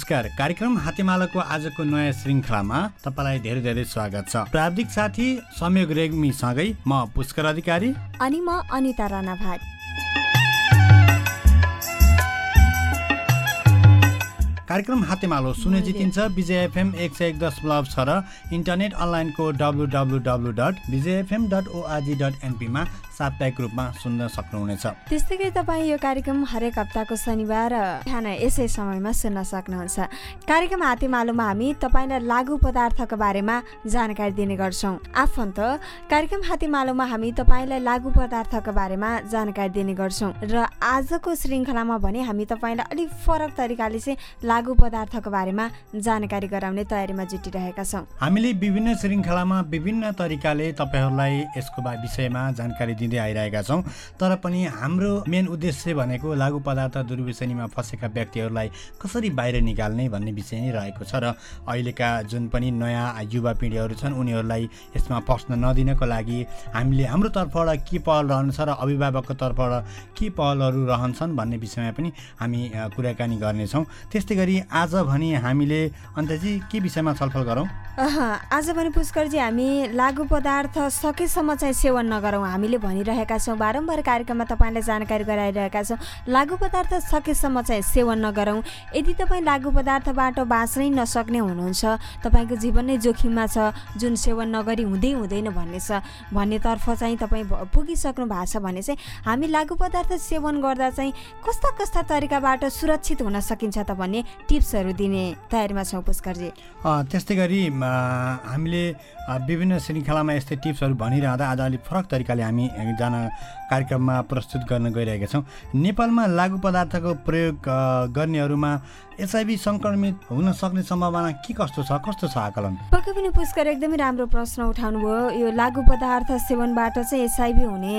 नमस्कार। कार्यक्रम हातेमालाको आजको नयाँ श्रृङ्खलामा तपाईलाई धेरै धेरै स्वागत छ। प्राविधिक साथी संयोग रेग्मीसँगै म पुष्कर अधिकारी अनि म अनिता राणा भाट। कार्यक्रम हातेमालो सुने जितिन्छ विजय एफएम 101.6 र इन्टरनेट अनलाइनको www.vijayfm.org.np मा साप्ताहिक रूपमा सुन्न सक्नुहुनेछ। त्यस्तै गरी तपाईँ यो कार्यक्रम हरेक हप्ताको शनिबार बिहान यसै समयमा सुन्न सक्नुहुन्छ। कार्यक्रम हातेमालोमा हामी तपाईँलाई लागु पदार्थको बारेमा जानकारी दिने गर्छौँ। आफन्त कार्यक्रम हातेमालोमा हामी तपाईँलाई लागु पदार्थको बारेमा जानकारी दिने गर्छौँ र आजको श्रृङ्खलामा भने हामी तपाईँलाई अलिक फरक तरिकाले चाहिँ लागु पदार्थको बारेमा जानकारी गराउने तयारीमा जुटिरहेका छौँ। हामीले विभिन्न श्रृङ्खलामा विभिन्न तरिकाले तपाईँहरूलाई यसको विषयमा जानकारी दिँदै आइरहेका छौँ। तर पनि हाम्रो मेन उद्देश्य भनेको लागु पदार्थ दुर्व्यसनीमा फँसेका व्यक्तिहरूलाई कसरी बाहिर निकाल्ने भन्ने विषय नै रहेको छ र अहिलेका जुन पनि नयाँ युवा पिँढीहरू छन् उनीहरूलाई यसमा फस्न नदिनको लागि हामीले हाम्रो तर्फबाट के पहल रहन्छ र अभिभावकको तर्फबाट के पहलहरू रहन्छन् भन्ने विषयमा पनि हामी कुराकानी गर्नेछौँ। त्यस्तै गरी आज भने हामीले अन्त्यजी के विषयमा छलफल गरौँ? आज भने पुष्करजी हामी लागु पदार्थ सकेसम्म चाहिँ सेवन नगरौँ। हामीले भनिरहेका छौँ, बारम्बार कार्यक्रममा तपाईँलाई जानकारी गराइरहेका छौँ, लागु पदार्थ सकेसम्म चाहिँ सेवन नगरौँ। यदि तपाईँ लागु पदार्थबाट बाँच्नै नसक्ने हुनुहुन्छ, तपाईँको जीवन नै जोखिममा छ, जुन सेवन नगरी हुँदैन भन्नेतर्फ चाहिँ तपाईँ पुगिसक्नु भएको छ भने चाहिँ हामी लागु पदार्थ सेवन गर्दा चाहिँ कस्ता तरिकाबाट सुरक्षित हुन सकिन्छ त भन्ने टिप्सहरू दिने तयारीमा छौँ पुष्करजी। त्यस्तै गरी हामीले विभिन्न श्रृङ्खलामा यस्तै टिप्सहरू भनिरहँदा आज अलिक फरक तरिकाले हामी कार्यक्रममा प्रस्तुत गर्न गइरहेका छौँ। नेपालमा लागु पदार्थको प्रयोग गर्नेहरूमा एचआईभी सङ्क्रमित हुन सक्ने सम्भावना कस्तो छ आकलन? पक्कै पनि पुष्कर एकदमै राम्रो प्रश्न उठाउनु भयो। यो लागु पदार्थ सेवनबाट चाहिँ एचआईभी हुने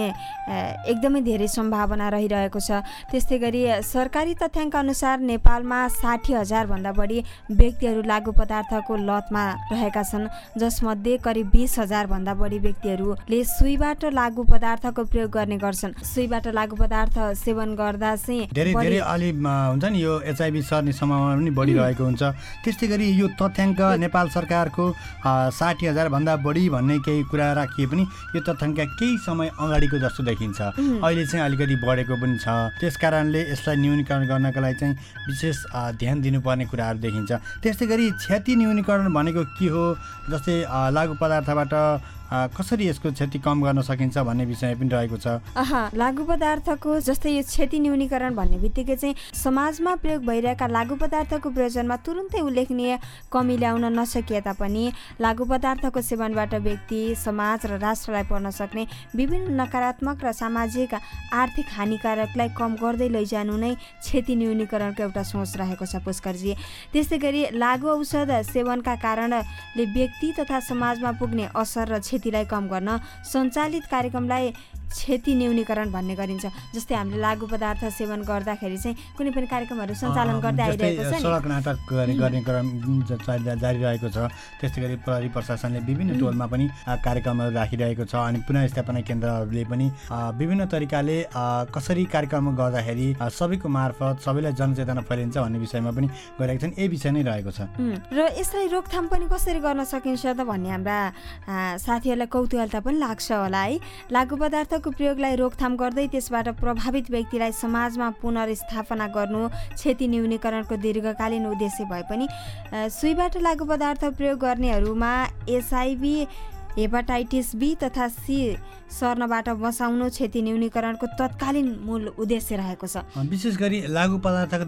एकदमै धेरै सम्भावना रहिरहेको छ। त्यस्तै गरी सरकारी तथ्याङ्क अनुसार नेपालमा 60,000 भन्दा बढी व्यक्तिहरू लागु पदार्थको लतमा रहेका छन्, जसमध्ये करिब 20,000 भन्दा बढी व्यक्तिहरूले सुईबाट लागु पदार्थको प्रयोग गर्ने गर्छन्। सुईबाट लागु पदार्थ सेवन गर्दा चाहिँ धेरै अलि हुन्छ नि यो एचआईभी सर्ने सम्भावना पनि बढिरहेको हुन्छ। त्यस्तै गरी यो तथ्याङ्क नेपाल सरकारको 60,000 भन्दा बढी भन्ने केही कुरा राखिए पनि यो तथ्याङ्क केही समय अगाडिको जस्तो देखिन्छ। अहिले चाहिँ अलिकति बढेको पनि छ। त्यस कारणले यसलाई न्यूनीकरण गर्नका लागि चाहिँ विशेष ध्यान दिनुपर्ने कुराहरू देखिन्छ। त्यस्तै गरी क्षति न्यूनीकरण भनेको के हो, जस्तै लागु पदार्थबाट कसरी यसको क्षति कम गर्न सकिन्छ भन्ने विषय पनि रहेको छ। लागु पदार्थको जस्तै यो क्षति न्यूनीकरण भन्ने बित्तिकै चाहिँ समाजमा प्रयोग भइरहेका लागु पदार्थको प्रयोजनमा तुरुन्तै उल्लेखनीय कमी ल्याउन नसकिए तापनि लागु पदार्थको सेवनबाट व्यक्ति, समाज र राष्ट्रलाई पर्न सक्ने विभिन्न नकारात्मक र सामाजिक आर्थिक हानिकारकलाई कम गर्दै लैजानु नै क्षति न्यूनीकरणको एउटा सोच रहेको छ पुष्करजी। त्यस्तै गरी लागु औषध सेवनका कारणले व्यक्ति तथा समाजमा पुग्ने असर र क्षतिलाई कम गर्न सञ्चालित कार्यक्रमलाई क्षति न्यूनीकरण भन्ने गरिन्छ। जस्तै हामीले लागु पदार्थ सेवन गर्दाखेरि चाहिँ कुनै पनि कार्यक्रमहरू सञ्चालन गर्दै आइरहेको छ नि, सडक नाटक गर्ने क्रम जारी रहेको छ। त्यस्तै गरी प्रहरी प्रशासनले विभिन्न टोलमा पनि कार्यक्रमहरू राखिरहेको छ अनि पुनर्स्थापना केन्द्रहरूले पनि विभिन्न तरिकाले कसरी कार्यक्रम गर्दाखेरि सबैको मार्फत सबैलाई जनचेतना फैलिन्छ भन्ने विषयमा पनि गरिरहेको छन्। यही विषय नै रहेको छ र यसलाई रोकथाम पनि कसरी गर्न सकिन्छ त भन्ने हाम्रा साथीहरूलाई कौतूहलता पनि लाग्छ होला है। लागु पदार्थ प्रयोगलाई रोकथाम गर्दै त्यसबाट प्रभावित व्यक्तिलाई समाजमा पुनर्स्थापना गर्नु क्षति न्यूनीकरणको दीर्घकालीन उद्देश्य भए पनि सुईबाट लागु पदार्थ प्रयोग गर्नेहरूमा एचआईभी, हेपाटाइटिस बी तथा सी सर्नबाट बचाउनु क्षति न्यूनीकरणको तत्कालीन मूल उद्देश्य रहेको छ। विशेष गरी लागु पदार्थ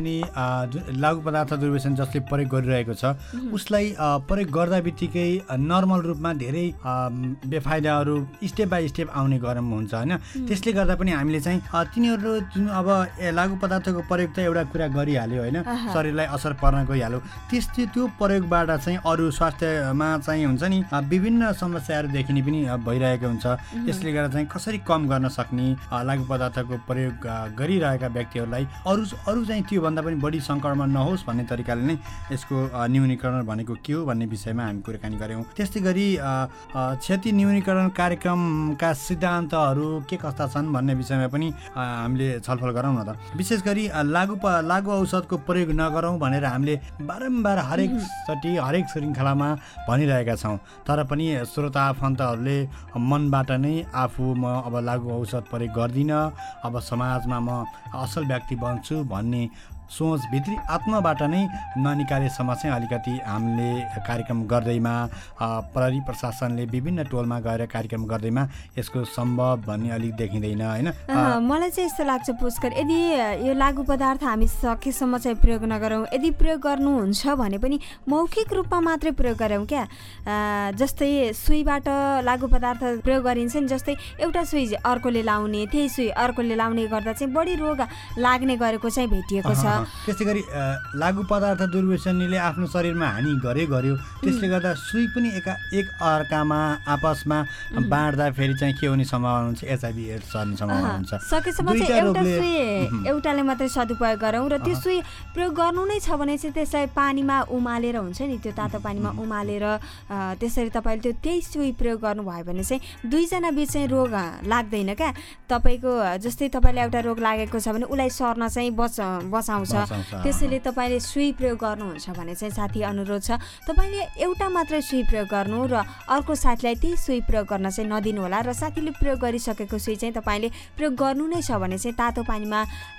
दुर्व्यसन जसले प्रयोग गरिरहेको छ उसलाई प्रयोग गर्दा बित्तिकै नर्मल रूपमा धेरै बेफाइदाहरू स्टेप बाई स्टेप आउने क्रम हुन्छ होइन। त्यसले गर्दा पनि हामीले चाहिँ तिनीहरू जुन अब लागु पदार्थको प्रयोग त एउटा कुरा गरिहाल्यो होइन, शरीरलाई असर पर्न गइहाल्यो, त्यो प्रयोगबाट चाहिँ अरू स्वास्थ्यमा चाहिँ हुन्छ नि विभिन्न समस्याहरू देखिने पनि भइरहेको हुन्छ। यसले गर्दा चाहिँ कसरी कम गर्न सक्ने, लागु पदार्थको प्रयोग गरिरहेका व्यक्तिहरूलाई अरू चाहिँ त्योभन्दा पनि बढी सङ्क्रमण नहोस् भन्ने तरिकाले नै यसको न्यूनीकरण भनेको के हो भन्ने विषयमा हामी कुराकानी गऱ्यौँ। त्यस्तै गरी क्षति न्यूनीकरण कार्यक्रमका सिद्धान्तहरू के कस्ता छन् भन्ने विषयमा पनि हामीले छलफल गरौँ न त। विशेष गरी लागु औषधको प्रयोग नगरौँ भनेर हामीले बारम्बार हरेक श्रृङ्खलामा भनिरहेका छौँ, तर पनि श्रोता आफन्तहरूले मनबाट नै म अब लागु औषध प्रयोग गर्दिनँ, अब समाजमा म असल व्यक्ति बन्छु भन्ने सोच भित्री आत्माबाट नै ननिकालेसम्म चाहिँ अलिकति हामीले कार्यक्रम गर्दैमा, प्रहरी प्रशासनले विभिन्न टोलमा गएर कार्यक्रम गर्दैमा यसको सम्भव भन्ने अलिक देखिँदैन होइन। मलाई चाहिँ यस्तो लाग्छ पुष्कर, यदि यो लागु पदार्थ हामी सकेसम्म चाहिँ प्रयोग नगरौँ, यदि प्रयोग गर्नुहुन्छ भने पनि मौखिक रूपमा मात्रै प्रयोग गरौँ क्या। जस्तै सुईबाट लागु पदार्थ प्रयोग गरिन्छ नि, जस्तै एउटा सुई अर्कोले लाउने, त्यही सुई अर्कोले लाउने गर्दा चाहिँ बढी रोग लाग्ने गरेको चाहिँ भेटिएको छ। त्यस्तै गरी लागु पदार्थ दुर्व्यसनीले आफ्नो शरीरमा हानि गर्यो, त्यसले गर्दा सुई पनि एक अर्कामा आपसमा बाँड्दाखेरि चाहिँ के हुने सम्भावना हुन्छ, एचआइभी एड्स सर्ने सम्भावना हुन्छ। सकेसम्म चाहिँ एउटा सुई एउटाले मात्रै सदुपयोग गरौँ, र त्यो सुई प्रयोग गर्नु नै छ भने चाहिँ त्यसलाई पानीमा उमालेर हुन्छ नि, त्यो तातो पानीमा उमालेर त्यसरी तपाईँले त्यही सुई प्रयोग गर्नुभयो भने चाहिँ दुईजना बिच चाहिँ रोग लाग्दैन क्या। तपाईँको जस्तै तपाईँलाई एउटा रोग लागेको छ भने उसलाई सर्न चाहिँ बचाउँछ। त्यसैले तपाईँले सुई प्रयोग गर्नुहुन्छ भने चाहिँ साथी अनुरोध छ तपाईँले एउटा मात्रै सुई प्रयोग गर्नु र अर्को साथीलाई त्यही सुई प्रयोग गर्न चाहिँ नदिनु होला। र साथीले प्रयोग गरिसकेको सुई चाहिँ तपाईँले प्रयोग गर्नु नै छ भने चाहिँ तातो पानीमा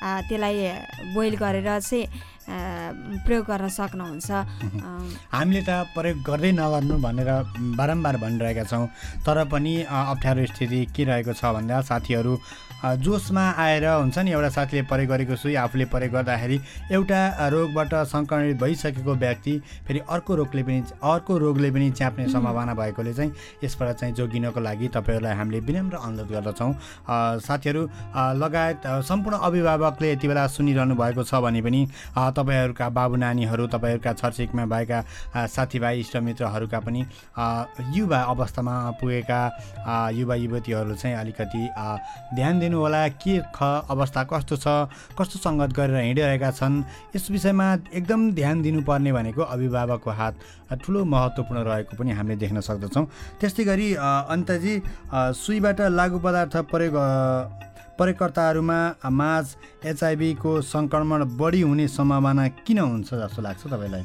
त्यसलाई बोइल गरेर चाहिँ प्रयोग गर्न सक्नुहुन्छ। हामीले त प्रयोग गर्दै नगर्नु भनेर बारम्बार भनिरहेका छौँ, तर पनि अप्ठ्यारो स्थिति के रहेको छ भन्दा साथीहरू जोसमा आएर हुन्छ नि, एउटा साथीले प्रयोग गरेको सुई आफूले प्रयोग गर्दाखेरि एउटा रोगबाट सङ्क्रमित भइसकेको व्यक्ति फेरि अर्को रोगले पनि च्याप्ने सम्भावना भएकोले चाहिँ यसबाट चाहिँ जोगिनको लागि तपाईँहरूलाई हामीले विनम्र अनुरोध गर्दछौँ। साथीहरू लगायत सम्पूर्ण अभिभावकले यति बेला सुनिरहनु भएको छ भने पनि तपाईँहरूका बाबु नानीहरू, तपाईँहरूका छरछिकमा भएका साथीभाइ इष्टमित्रहरूका पनि युवा अवस्थामा पुगेका युवा युवतीहरू चाहिँ अलिकति ध्यान दिनु होला। के अवस्था कस्तो छ, कस्तो सङ्गत गरेर हिँडिरहेका छन्, यस विषयमा एकदम ध्यान दिनुपर्ने भनेको अभिभावकको हात ठुलो महत्त्वपूर्ण रहेको पनि हामीले देख्न सक्दछौँ। त्यस्तै गरी अन्तजी सुईबाट लागु पदार्थ प्रयोगकर्ताहरूमा माझ एचआइभीको सङ्क्रमण बढी हुने सम्भावना किन हुन्छ जस्तो लाग्छ तपाईँलाई?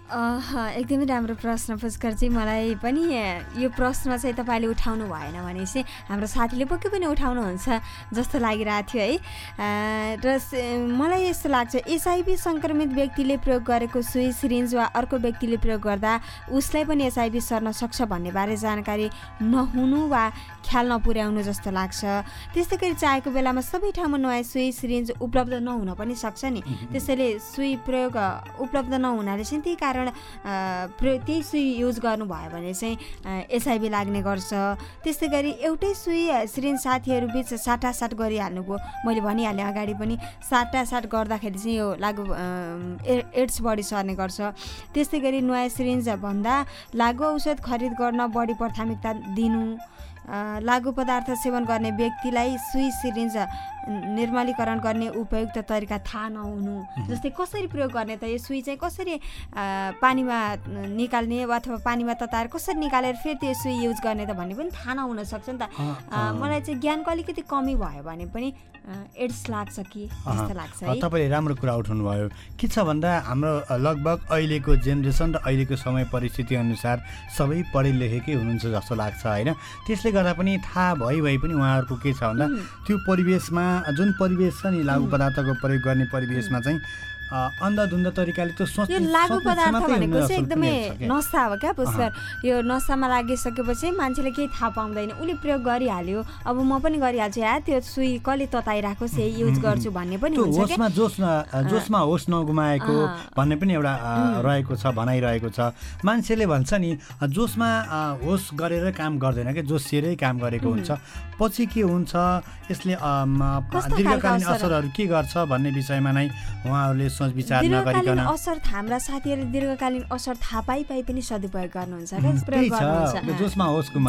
एकदमै राम्रो प्रश्न पुष्करजी। मलाई पनि यो प्रश्न चाहिँ तपाईँले उठाउनु भएन भने चाहिँ हाम्रो साथीले पक्कै पनि उठाउनुहुन्छ जस्तो लागिरहेको थियो है। र मलाई यस्तो लाग्छ एचआइभी सङ्क्रमित व्यक्तिले प्रयोग गरेको सुई सिरिन्ज वा अर्को व्यक्तिले प्रयोग गर्दा उसलाई पनि एचआइभी सर्न सक्छ भन्नेबारे जानकारी नहुनु वा ख्याल नपुर्याउनु जस्तो लाग्छ। त्यस्तै गरी चाहेको बेलामा सबै ठाउँमा नयाँ सुई सिरिन्ज उपलब्ध नहुन पनि सक्छ नि, त्यसैले सुई प्रयोग उपलब्ध नहुनाले चाहिँ त्यही कारण त्यही सुई युज गर्नुभयो भने चाहिँ एचआइभी लाग्ने गर्छ। त्यस्तै गरी एउटै सुई सिरिन्ज साथीहरू बिच साटासाट गरिहाल्नुभयो, मैले भनिहालेँ अगाडि पनि, साटासाट गर्दाखेरि चाहिँ यो लागु एड्स बढी सर्ने गर्छ। त्यस्तै गरी नयाँ सिरिन्ज भन्दा लागु औषध खरिद गर्न बढी प्राथमिकता दिनु, लागु पदार्थ सेवन गर्ने व्यक्तिलाई सुई सिरिन्ज निर्मलीकरण गर्ने उपयुक्त तरिका थाहा नहुनु, जस्तै कसरी प्रयोग गर्ने त, यो सुई चाहिँ कसरी पानीमा निकाल्ने अथवा पानीमा तताएर कसरी निकालेर फेरि त्यो सुई युज गर्ने त भन्ने पनि थाहा नहुन सक्छ नि त। मलाई चाहिँ ज्ञानको अलिकति कमी भयो भने पनि एड्स लाग्छ कि जस्तो लाग्छ है। तपाईँले राम्रो कुरा उठाउनु भयो। के छ भन्दा हाम्रो लगभग अहिलेको जेनेरेसन र अहिलेको समय परिस्थिति अनुसार सबै पढे लेखेकै हुनुहुन्छ जस्तो लाग्छ होइन। त्यसले गर्दा पनि थाहा भइ पनि उहाँहरूको के छ भन्दा त्यो परिवेशमा जुन परिवेश छ नि लागु पदार्थको प्रयोग गर्ने परिवेशमा चाहिँ अन्धाधुन्ध तरिकाले त्यो सोच, यो लागु पदार्थ भनेको चाहिँ एकदमै नसा हो क्या पुष्कर। यो नसामा लागिसकेपछि मान्छेले केही थाहा पाउँदैन, उसले प्रयोग गरिहाल्यो, अब म पनि गरिहाल्छु या त्यो सुई कसले तताइरहेको चाहिँ युज गर्छु भन्ने पनि हुन्छ क्या। जोसमा होस नगुमाएको भन्ने पनि एउटा रहेको छ, भनाइरहेको छ। मान्छेले भन्छ नि जोसमा होस गरेर काम गर्दैन क्या, जोसिएरै काम गरेको हुन्छ। पछि के हुन्छ, यसले दीर्घकालीन असरहरू के गर्छ भन्ने विषयमा नै उहाँहरूले सोच विचार नगरिकन असर हाम्रा साथीहरूले दीर्घकालीन असर थाहा पाइ पनि सदुपयोग गर्नुहुन्छ क्या, प्रयोग गर्नुहुन्छ। जोसमा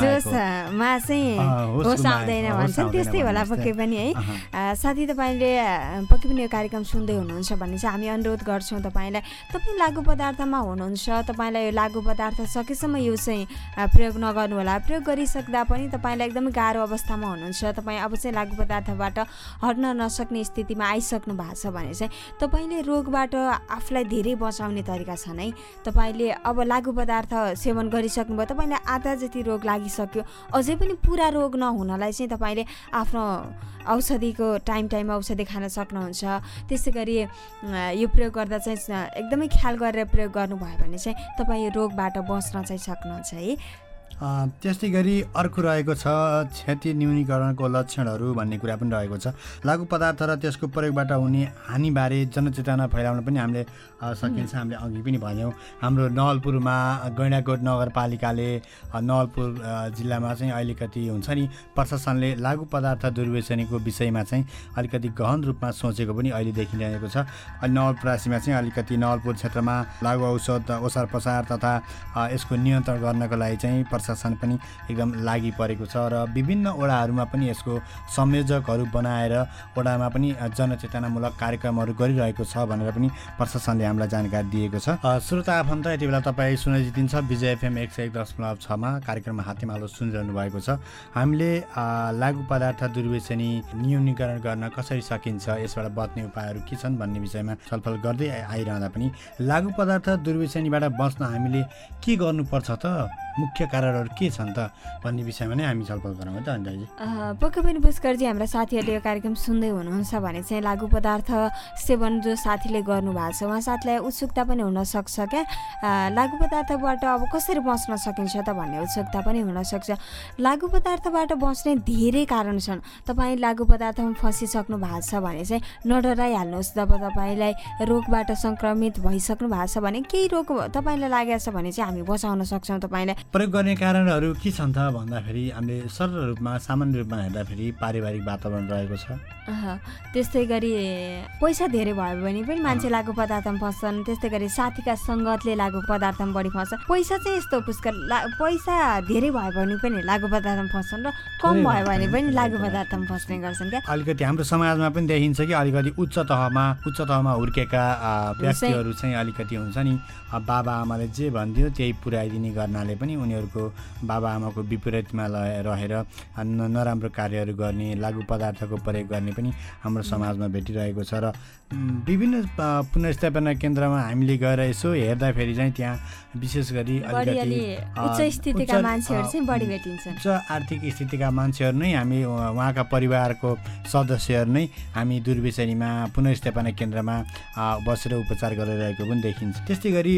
चाहिँ होस आउँदैन भन्छन्, त्यस्तै होला पक्कै पनि है। साथी तपाईँले पक्कै पनि यो कार्यक्रम सुन्दै हुनुहुन्छ भने चाहिँ हामी अनुरोध गर्छौँ तपाईँ लागु पदार्थमा हुनुहुन्छ, तपाईँलाई यो लागु पदार्थ सकेसम्म यो चाहिँ प्रयोग नगर्नु होला। प्रयोग गरिसक्दा पनि तपाईँलाई एकदमै गाह्रो अवस्थामा हुनुहुन्छ, तपाईँ अब चाहिँ लागु पदार्थबाट हट्न नसक्ने स्थितिमा आइसक्नु भएको छ भने चाहिँ तपाईँले रोगबाट आफूलाई धेरै बचाउने तरिका छन् है। तपाईँले अब लागु पदार्थ सेवन गरिसक्नुभयो, तपाईँलाई आधा जति रोग लागिसक्यो, अझै पनि पुरा रोग नहुनलाई चाहिँ तपाईँले आफ्नो औषधिको टाइममा औषधि खान सक्नुहुन्छ। त्यसै गरी यो प्रयोग गर्दा चाहिँ एकदमै ख्याल गरेर प्रयोग गर्नुभयो भने चाहिँ तपाईँ यो रोगबाट बच्न चाहिँ सक्नुहुन्छ है। त्यस्तै गरी अर्को रहेको छ क्षति न्यूनीकरणको लक्षणहरू भन्ने कुरा पनि रहेको छ। लागु पदार्थ र त्यसको प्रयोगबाट हुने हानिबारे जनचेतना फैलाउन पनि हामीले सकिन्छ। हामीले अघि पनि भन्यौँ, हाम्रो नवलपुरमा गैँडाकोट नगरपालिकाले नवलपुर जिल्लामा चाहिँ अलिकति हुन्छ नि प्रशासनले लागु पदार्थ दुर्व्यसनीको विषयमा चाहिँ अलिकति गहन रूपमा सोचेको पनि अहिले देखिरहेको छ। नवलपरासीमा चाहिँ अलिकति नवलपुर क्षेत्रमा लागु औषध ओसार पसार तथा यसको नियन्त्रण गर्नको लागि चाहिँ प्रशासन पनि एकदम लागि परेको छ र विभिन्न वडाहरूमा पनि यसको संयोजकहरू बनाएर वडामा पनि जनचेतनामूलक कार्यक्रमहरू गरिरहेको छ भनेर पनि प्रशासनले हामीलाई जानकारी दिएको छ। श्रोता आफन्त यति बेला तपाईँ सुनिदिन्छ विजय एफएम 101.6 मा कार्यक्रममा हातेमालो सुनिरहनु भएको छ। हामीले लागु पदार्थ दुर्व्यसनी न्यूनीकरण गर्न कसरी सकिन्छ, यसबाट बच्ने उपायहरू के छन् भन्ने विषयमा छलफल गर्दै आइरहँदा पनि लागु पदार्थ दुर्व्यसनीबाट बच्न हामीले के गर्नुपर्छ त, मुख्य कारणहरू के छन् त भन्ने विषयमा नै हामी छलफल गरौँ है त अन्जाजी। पक्कै पनि पुष्करजी, हाम्रा साथीहरूले यो कार्यक्रम सुन्दै हुनुहुन्छ भने चाहिँ लागु पदार्थ सेवन जो साथीले गर्नुभएको छ उहाँ साथीलाई उत्सुकता पनि हुनसक्छ क्या, लागु पदार्थबाट अब कसरी बच्न सकिन्छ त भन्ने उत्सुकता पनि हुनसक्छ। लागु पदार्थबाट बच्ने धेरै कारण छन्। तपाईँ लागु पदार्थमा फसिसक्नु भएको छ भने चाहिँ नडराइहाल्नुहोस्। जब तपाईँलाई रोगबाट सङ्क्रमित भइसक्नु भएको छ भने केही रोग तपाईँलाई लागेको छ भने चाहिँ हामी बचाउन सक्छौँ तपाईँलाई। प्रयोग गर्ने कारणहरू के छन् त भन्दाखेरि हामीले सरल रूपमा सामान्य रूपमा हेर्दाखेरि पारिवारिक वातावरण रहेको छ। त्यस्तै गरी पैसा धेरै भयो भने पनि मान्छे लागु पदार्थमा फस्छन्। त्यस्तै गरी साथीका सङ्गतले लागु पदार्थमा बढी फस्छ। पैसा चाहिँ यस्तो पुष्कर, पैसा धेरै भयो भने पनि लागु पदार्थमा फस्छन् र कम भयो भने पनि लागु पदार्थमा फस्ने गर्छन् क्या। अलिकति हाम्रो समाजमा पनि देखिन्छ कि अलिकति उच्च तहमा हुर्केका व्यक्तिहरू चाहिँ अलिकति हुन्छ नि बाबा आमाले जे भनिदियो त्यही पुर्याइदिने गर्नाले पनि उनीहरूको बाबा आमाको विपरीतमा रहेर नराम्रो कार्यहरू गर्ने, लागु पदार्थको प्रयोग गर्ने पनि हाम्रो समाजमा भेटिरहेको छ। र विभिन्न पुनर्स्थापना केन्द्रमा हामीले गएर यसो हेर्दाखेरि चाहिँ त्यहाँ विशेष गरी अलिकति उच्च स्थितिका मान्छेहरू चाहिँ बढी भेटिन्छन्। उच्च आर्थिक स्थितिका मान्छेहरू नै हामी उहाँका परिवारको सदस्यहरू नै हामी दुर्व्यसनीमा पुनर्स्थापना केन्द्रमा बसेर उपचार गरिरहेको पनि देखिन्छ। त्यस्तै गरी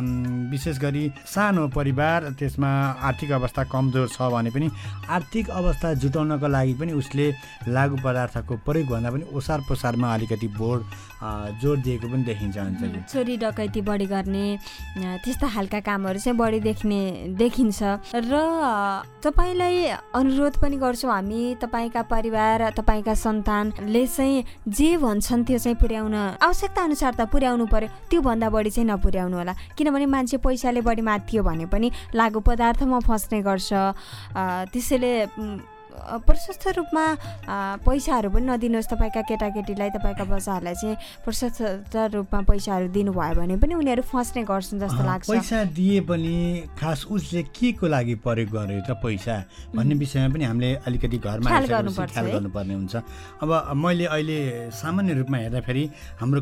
विशेष गरी सानो परिवार, त्यसमा आर्थिक अवस्था कमजोर छ भने पनि आर्थिक अवस्था जुटाउनको लागि पनि उसले लागु पदार्थको प्रयोगभन्दा पनि ओसार पसारमा अलिकति जोड दिएको पनि देखिन्छ। चोरी डकैती बढी गर्ने त्यस्ता खालका कामहरू चाहिँ बढी देखिन्छ। र तपाईँलाई अनुरोध पनि गर्छौँ हामी, तपाईँका परिवार तपाईँका सन्तानले चाहिँ जे भन्छन् त्यो चाहिँ पुर्याउन आवश्यकता अनुसार त पुर्याउनु पर्यो, त्योभन्दा बढी चाहिँ नपुर्याउनु होला। किनभने मान्छे पैसाले बढी माथियो भने पनि लागु पदार्थमा फस्ने गर्छ। त्यसैले प्रशस्त रूपमा पैसाहरू पनि नदिनुहोस्। तपाईँका केटाकेटीलाई, तपाईँका बच्चाहरूलाई चाहिँ प्रशस्त रूपमा पैसाहरू दिनुभयो भने पनि उनीहरू फस्ने गर्छन् जस्तो लाग्छ। पैसा दिए पनि खास उसले के को लागि प्रयोग गर्यो त पैसा भन्ने विषयमा पनि हामीले अलिकति घरमा ख्याल गर्नुपर्ने हुन्छ। अब मैले अहिले सामान्य रूपमा हेर्दाखेरि हाम्रो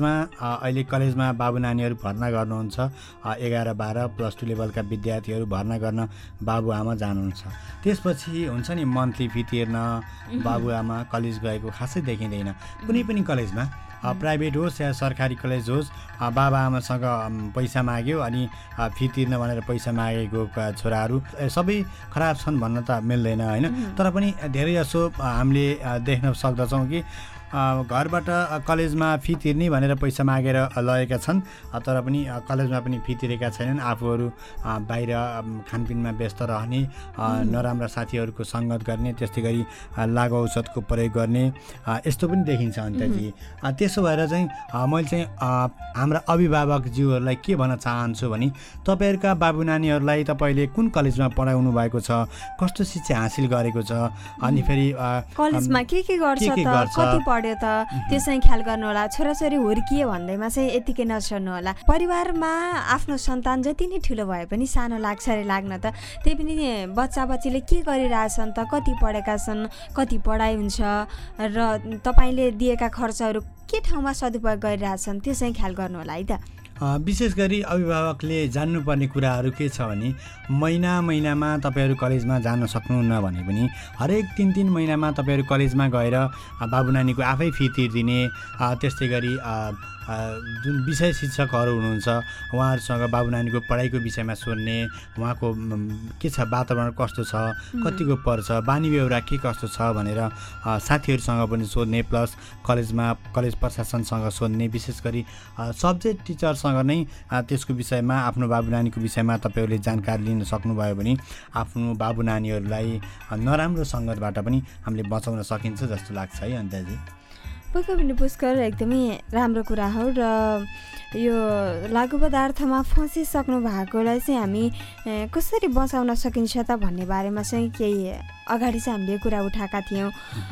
कलेजमा बाबु नानीहरू भर्ना गर्नुहुन्छ, 11-12 +2 लेभलका विद्यार्थीहरू भर्ना गर्न बाबु आमा जानुहुन्छ। त्यसपछि हुन्छ नि मन्थली फी तिर्न बाबुआमा कलेज गएको खासै देखिँदैन। कुनै पनि कलेजमा प्राइभेट होस् या सरकारी कलेज होस्, बाबा आमासँग पैसा माग्यो अनि फी तिर्न भनेर पैसा मागेको छोराहरू सबै खराब छन् भन्न त मिल्दैन होइन। तर पनि धेरै जसो हामीले देख्न सक्दछौँ कि घरबाट कलेजमा फी तिर्ने भनेर पैसा मागेर लगेका छन्, तर पनि कलेजमा पनि फी तिरेका छैनन्। आफूहरू बाहिर खानपिनमा व्यस्त रहने, नराम्रा साथीहरूको सङ्गत गर्ने, त्यस्तै गरी लागु औषधको प्रयोग गर्ने, यस्तो पनि देखिन्छ। अन्त्यजी त्यसो त्यसो भएर चाहिँ मैले चाहिँ हाम्रा अभिभावकज्यूहरूलाई के भन्न चाहन्छु भने तपाईँहरूका बाबु नानीहरूलाई तपाईँले कुन कलेजमा पढाउनु भएको छ, कस्तो शिक्षा हासिल गरेको छ, अनि फेरि कलेजमा के गर्छ त, कति पढ्यो त, त्यो चाहिँ ख्याल गर्नु होला। छोराछोरी हुर्किए भन्दैमा चाहिँ यतिकै नछोड्नु होला। परिवारमा आफ्नो सन्तान जति नै ठुलो भए पनि सानो लाग्छ अरे लाग्न त, त्यही पनि बच्चा बच्चीले के गरिरहेछन् त, कति पढेका छन्, कति पढाइ हुन्छ र तपाईँले दिएका खर्चहरू के ठाउँमा सदुपयोग गरिरहेछन् त्यो चाहिँ ख्याल गर्नु होला है त। विशेष गरी अभिभावकले जान्नुपर्ने कुराहरू के छ भने महिनामा तपाईँहरू कलेजमा जान सक्नुहुन्न भने पनि हरेक 3 महिनामा तपाईँहरू कलेजमा गएर बाबु नानीको आफै फी तिर्दिने, त्यस्तै गरी जुन विषय शिक्षकहरू हुनुहुन्छ उहाँहरूसँग बाबु नानीको पढाइको विषयमा सोध्ने, उहाँको के छ वातावरण कस्तो छ, कतिको पर्छ, बानी बेहोरा के कस्तो छ भनेर साथीहरूसँग पनि सोध्ने, प्लस कलेज प्रशासनसँग सोध्ने, विशेष गरी सब्जेक्ट टिचरसँग नै त्यसको विषयमा आफ्नो बाबु नानीको विषयमा तपाईँहरूले जानकारी लिन सक्नुभयो भने आफ्नो बाबु नानीहरूलाई नराम्रो सङ्गतबाट पनि हामीले बचाउन सकिन्छ जस्तो लाग्छ है अन्त्यजी। पक्कै पनि पुष्कर एकदमै राम्रो कुरा हो र यो लागु पदार्थमा फँसिसक्नु भएकोलाई चाहिँ हामी कसरी बचाउन सकिन्छ त भन्ने बारेमा चाहिँ केही अगाडि चाहिँ हामीले कुरा उठाएका थियौँ।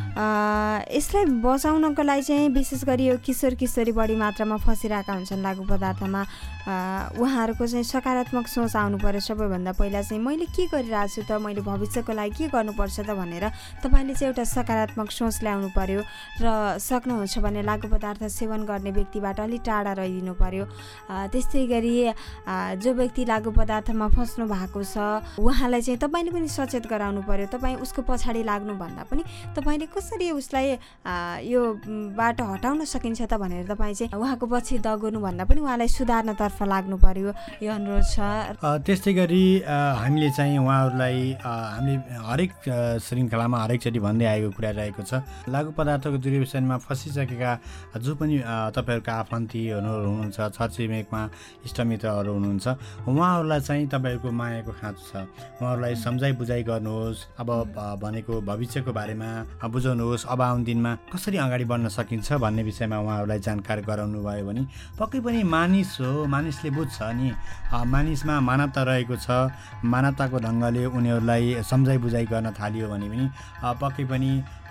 यसलाई बचाउनको लागि चाहिँ विशेष गरी यो किशोर किशोरी बढी मात्रामा फँसिरहेका हुन्छन् लागु पदार्थमा, उहाँहरूको चाहिँ सकारात्मक सोच आउनु पर्यो। सबैभन्दा पहिला चाहिँ मैले के गरिरहेको छु त, मैले भविष्यको लागि के गर्नुपर्छ त भनेर तपाईँले चाहिँ एउटा सकारात्मक सोच ल्याउनु पर्यो र सक्नुहुन्छ भने लागु पदार्थ सेवन गर्ने व्यक्तिबाट अलिक टाढा रहिदिनु पर्यो। त्यस्तै गरी जो व्यक्ति लागु पदार्थमा फस्नु भएको छ उहाँलाई चाहिँ तपाईँले पनि सचेत गराउनु पर्यो। तपाईँ उसको पछाडि लाग्नुभन्दा पनि तपाईँले कसरी उसलाई यो बाटो हटाउन सकिन्छ त भनेर तपाईँ चाहिँ उहाँको पछि दगुर्नुभन्दा पनि उहाँलाई सुधार्नतर्फ लाग्नु पर्यो, यो अनुरोध छ। त्यस्तै गरी हामीले चाहिँ उहाँहरूलाई हामीले हरेक श्रृङ्खलामा हरेकचोटि भन्दै आएको कुरा रहेको छ, लागु पदार्थको दुर्व्यसनमा फसिसकेका जो पनि तपाईँहरूका आफन्तीहरू हुनुहुन्छ, छरछिमेकमा इष्टमित्रहरू हुनुहुन्छ, उहाँहरूलाई चाहिँ तपाईँहरूको मायाको खाँचो छ, उहाँहरूलाई सम्झाइ बुझाइ गर्नुहोस्। अब भनेको भविष्यको बारेमा बुझाउनुहोस्, अब आउने दिनमा कसरी अगाडि बढ्न सकिन्छ भन्ने विषयमा उहाँहरूलाई जानकारी गराउनु भयो भने पक्कै पनि मानिस हो, मानिसले बुझ्छ नि, मानिसमा मानवता रहेको छ, मानवताको ढङ्गले उनीहरूलाई सम्झाइ बुझाइ गर्न थालियो भने पनि पक्कै पनि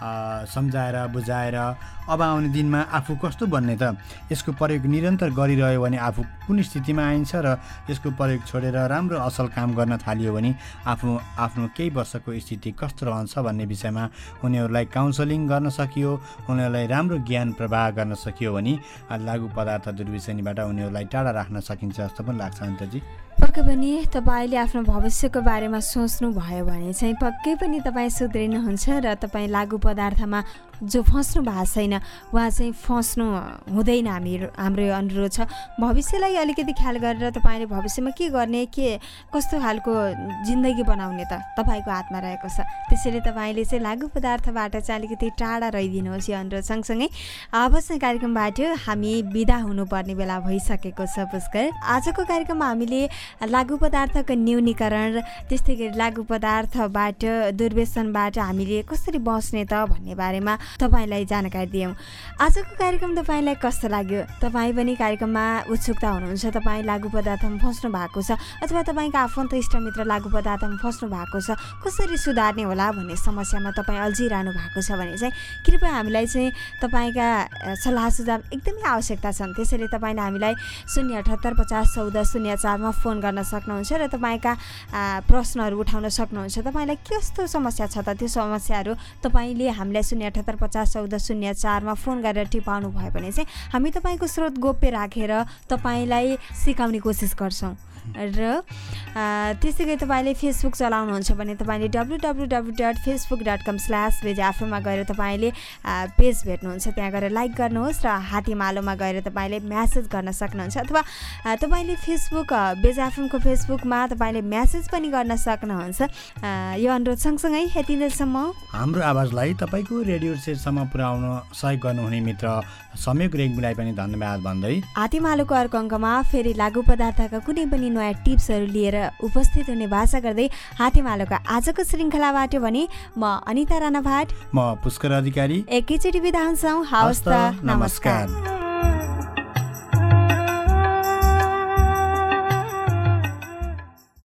सम्झाएर बुझाएर अब आउने दिनमा आफू कस्तो बन्ने त, यसको प्रयोग निरन्तर गरिरह्यो भने आफू कुन स्थितिमा आइन्छ र यसको प्रयोग छोडेर राम्रो असल काम गर्न थालियो भने आफ्नो केही वर्षको स्थिति कस्तो रहन्छ भन्ने विषयमा उनीहरूलाई काउन्सलिङ गर्न सकियो, उनीहरूलाई राम्रो ज्ञान प्रवाह गर्न सकियो भने लागु पदार्थ दुर्व्यसनीबाट उनीहरूलाई टाढा राख्न सकिन्छ जस्तो पनि लाग्छ अन्तजी। पक्कै पनि तपाईँले आफ्नो भविष्यको बारेमा सोच्नु भयो भने चाहिँ पक्कै पनि तपाईँ सुध्रिनुहुन्छ र तपाईँ लागु पदार्थमा जो फस्नु भएको छैन उहाँ चाहिँ फस्नु हुँदैन। हाम्रो यो अनुरोध छ, भविष्यलाई अलिकति ख्याल गरेर तपाईँले भविष्यमा के गर्ने, के कस्तो खालको जिन्दगी बनाउने त तपाईँको हातमा रहेको छ। त्यसैले तपाईँले चाहिँ लागु पदार्थबाट चाहिँ अलिकति टाढा रहिदिनुहोस्, यो अनुरोध सँगसँगै अब चाहिँ कार्यक्रमबाट हामी बिदा हुनुपर्ने बेला भइसकेको छ। पुष्कर, आजको कार्यक्रममा हामीले लागु पदार्थको न्यूनीकरण, त्यस्तै गरी लागु पदार्थबाट दुर्व्यसनबाट हामीले कसरी बस्ने त भन्ने बारेमा तपाईँलाई जानकारी दियौँ। आजको कार्यक्रम तपाईँलाई कस्तो लाग्यो? तपाईँ पनि कार्यक्रममा उत्सुकता हुनुहुन्छ, तपाईँ लागु पदार्थमा फस्नु भएको छ अथवा तपाईँको आफन्त इष्टमित्र लागु पदार्थमा फस्नु भएको छ, कसरी सुधार्ने होला भन्ने समस्यामा तपाईँ अल्झिरहनु भएको छ भने चाहिँ कृपया हामीलाई चाहिँ तपाईँका सल्लाह सुझाव एकदमै आवश्यकता छन्। त्यसैले तपाईँले हामीलाई 078 50 14 04 मा फोन गर्न सक्नुहुन्छ र तपाईँका प्रश्नहरू उठाउन सक्नुहुन्छ। तपाईँलाई कस्तो समस्या छ त, त्यो समस्याहरू तपाईँले हामीलाई 078 50 14 04 मा फोन गरेर टिपाउनु भयो भने चाहिँ हामी तपाईँको स्रोत गोप्य राखेर तपाईँलाई सिकाउने कोसिस गर्छौँ। र त्यसै गरी तपाईँले फेसबुक चलाउनुहुन्छ भने तपाईँले www.facebook.com/vijfm मा गएर तपाईँले पेज भेट्नुहुन्छ, त्यहाँ गएर लाइक गर्नुहोस् र हातेमालोमा गएर तपाईँले म्यासेज गर्न सक्नुहुन्छ, अथवा तपाईँले फेसबुक विजयफएमको फेसबुकमा तपाईँले म्यासेज पनि गर्न सक्नुहुन्छ। यो अनुरोध सँगसँगै यति बेलसम्म हाम्रो आवाजलाई तपाईँको रेडियो सेटसम्म पुर्याउन सहयोग गर्नुहुने मित्र संयोग रेग्मीलाई पनि धन्यवाद भन्दै हातेमालोको अर्को अङ्कमा फेरि लागु पदार्थका कुनै पनि नयाँ टिप्सहरू लिएर उपस्थित हुने भाषा गर्दै हातेमालोका आजको श्रृङ्खलाबाट भने म अनिता राणा भाट, म पुष्कर अधिकारी एकैचोटि बिदा हुन्छौँ। हवस् त, नमस्कार।